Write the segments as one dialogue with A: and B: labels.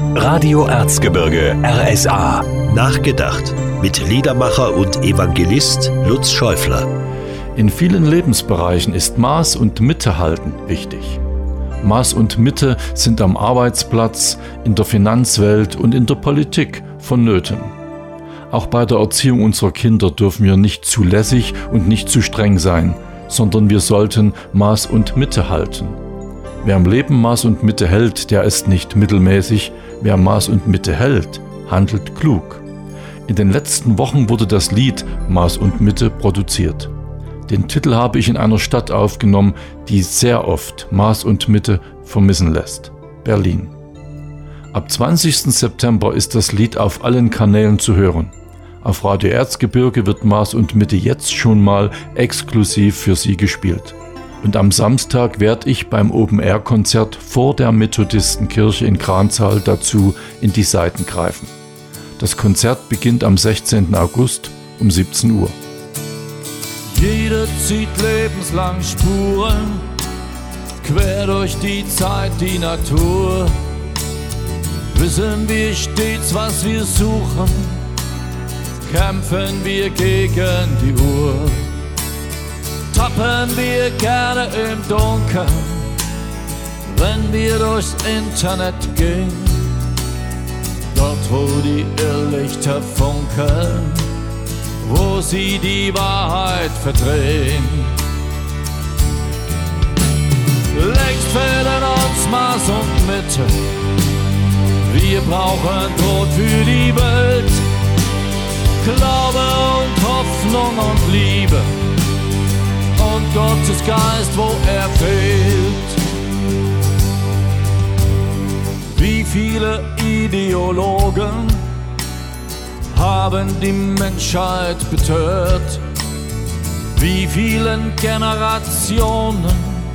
A: Radio Erzgebirge RSA.
B: Nachgedacht mit Liedermacher und Evangelist Lutz Schäufler.
C: In vielen Lebensbereichen ist Maß und Mitte halten wichtig. Maß und Mitte sind am Arbeitsplatz, in der Finanzwelt und in der Politik vonnöten. Auch bei der Erziehung unserer Kinder dürfen wir nicht zu lässig und nicht zu streng sein, sondern wir sollten Maß und Mitte halten. Wer im Leben Maß und Mitte hält, der ist nicht mittelmäßig. Wer Maß und Mitte hält, handelt klug. In den letzten Wochen wurde das Lied Maß und Mitte produziert. Den Titel habe ich in einer Stadt aufgenommen, die sehr oft Maß und Mitte vermissen lässt: Berlin. Ab 20. September ist das Lied auf allen Kanälen zu hören. Auf Radio Erzgebirge wird Maß und Mitte jetzt schon mal exklusiv für Sie gespielt. Und am Samstag werde ich beim Open-Air-Konzert vor der Methodistenkirche in Kranzahl dazu in die Saiten greifen. Das Konzert beginnt am 16. August um 17 Uhr.
D: Jeder zieht lebenslang Spuren, quer durch die Zeit, die Natur. Wissen wir stets, was wir suchen, kämpfen wir gegen die Uhr. Tappen wir gerne im Dunkeln, wenn wir durchs Internet gehen. Dort, wo die Irrlichter funkeln, wo sie die Wahrheit verdrehen. Längst fehlen uns Maß und Mitte, wir brauchen Brot für die Welt. Glaube und Hoffnung und Liebe und Gottes Geist, wo er fehlt. Wie viele Ideologen haben die Menschheit betört? Wie vielen Generationen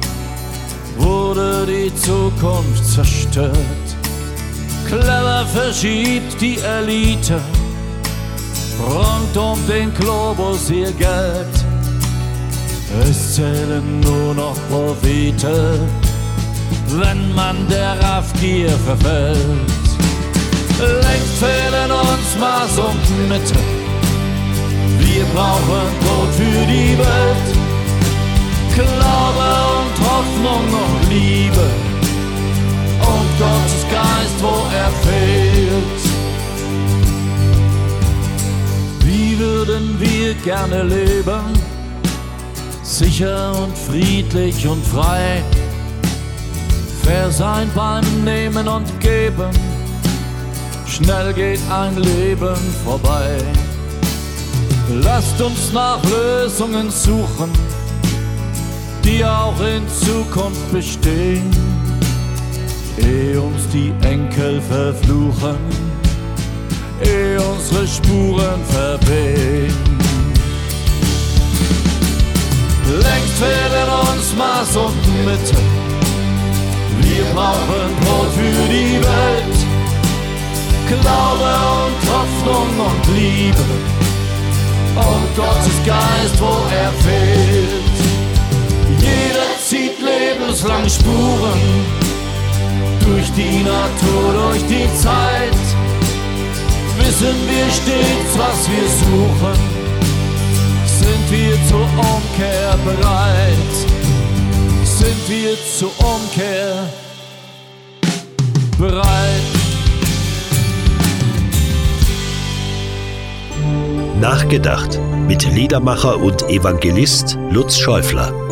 D: wurde die Zukunft zerstört? Clever verschiebt die Elite rund um den Globus ihr Geld. Es zählen nur noch Profite, wenn man der Raffgier verfällt. Längst fehlen uns Maß und Mitte, wir brauchen Brot für die Welt. Glaube und Hoffnung und Liebe und Gottes Geist, wo er fehlt. Wie würden wir gerne leben, sicher und friedlich und frei, fair sein beim Nehmen und Geben, schnell geht ein Leben vorbei. Lasst uns nach Lösungen suchen, die auch in Zukunft bestehen, ehe uns die Enkel verfluchen, ehe unsere Spuren verwehen. Längst fehlen uns Maß und Mitte, wir brauchen Brot für die Welt. Glaube und Hoffnung und Liebe und Gottes Geist, wo er fehlt. Jeder zieht lebenslang Spuren durch die Natur, durch die Zeit. Wissen wir stets, was wir suchen, sind wir zur Umkehr bereit? Sind wir zur Umkehr bereit?
B: Nachgedacht mit Liedermacher und Evangelist Lutz Schäufler.